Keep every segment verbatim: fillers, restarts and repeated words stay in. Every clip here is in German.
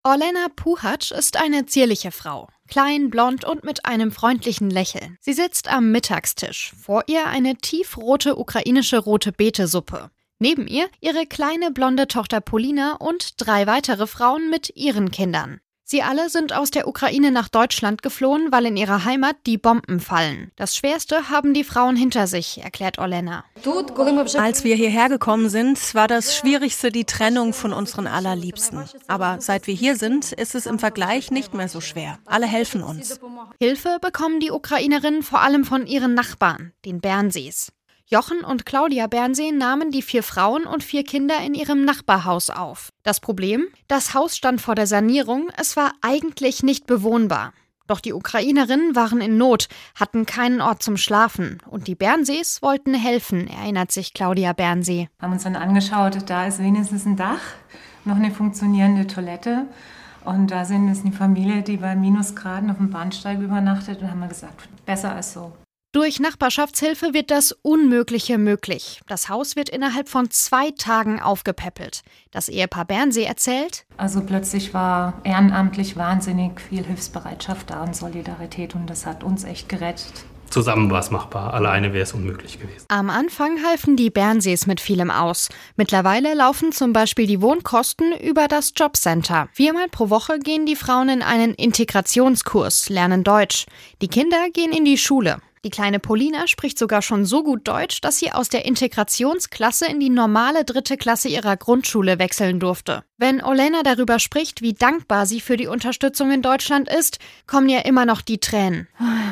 Olena Puhac ist eine zierliche Frau. Klein, blond und mit einem freundlichen Lächeln. Sie sitzt am Mittagstisch. Vor ihr eine tiefrote ukrainische Rote-Beete-Suppe. Neben ihr ihre kleine blonde Tochter Polina und drei weitere Frauen mit ihren Kindern. Sie alle sind aus der Ukraine nach Deutschland geflohen, weil in ihrer Heimat die Bomben fallen. Das Schwerste haben die Frauen hinter sich, erklärt Olena. Als wir hierher gekommen sind, war das Schwierigste die Trennung von unseren Allerliebsten. Aber seit wir hier sind, ist es im Vergleich nicht mehr so schwer. Alle helfen uns. Hilfe bekommen die Ukrainerinnen vor allem von ihren Nachbarn, den Bernsees. Jochen und Claudia Bernsee nahmen die vier Frauen und vier Kinder in ihrem Nachbarhaus auf. Das Problem? Das Haus stand vor der Sanierung, es war eigentlich nicht bewohnbar. Doch die Ukrainerinnen waren in Not, hatten keinen Ort zum Schlafen. Und die Bernsees wollten helfen, erinnert sich Claudia Bernsee. Wir haben uns dann angeschaut, da ist wenigstens ein Dach, noch eine funktionierende Toilette. Und da sind es eine Familie, die bei Minusgraden auf dem Bahnsteig übernachtet. Und haben wir gesagt, besser als so. Durch Nachbarschaftshilfe wird das Unmögliche möglich. Das Haus wird innerhalb von zwei Tagen aufgepäppelt. Das Ehepaar Bernsee erzählt: Also plötzlich war ehrenamtlich wahnsinnig viel Hilfsbereitschaft da und Solidarität und das hat uns echt gerettet. Zusammen war es machbar, alleine wäre es unmöglich gewesen. Am Anfang halfen die Bernsees mit vielem aus. Mittlerweile laufen zum Beispiel die Wohnkosten über das Jobcenter. Viermal pro Woche gehen die Frauen in einen Integrationskurs, lernen Deutsch. Die Kinder gehen in die Schule. Die kleine Polina spricht sogar schon so gut Deutsch, dass sie aus der Integrationsklasse in die normale dritte Klasse ihrer Grundschule wechseln durfte. Wenn Olena darüber spricht, wie dankbar sie für die Unterstützung in Deutschland ist, kommen ihr immer noch die Tränen.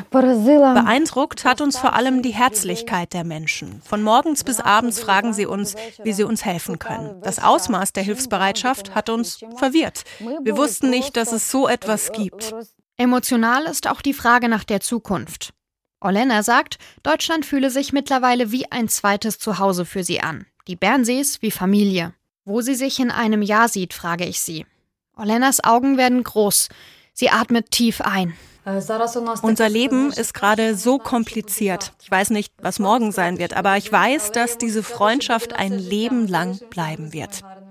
Beeindruckt hat uns vor allem die Herzlichkeit der Menschen. Von morgens bis abends fragen sie uns, wie sie uns helfen können. Das Ausmaß der Hilfsbereitschaft hat uns verwirrt. Wir wussten nicht, dass es so etwas gibt. Emotional ist auch die Frage nach der Zukunft. Olena sagt, Deutschland fühle sich mittlerweile wie ein zweites Zuhause für sie an. Die Bernsees wie Familie. Wo sie sich in einem Jahr sieht, frage ich sie. Olenas Augen werden groß. Sie atmet tief ein. Unser Leben ist gerade so kompliziert. Ich weiß nicht, was morgen sein wird, aber ich weiß, dass diese Freundschaft ein Leben lang bleiben wird.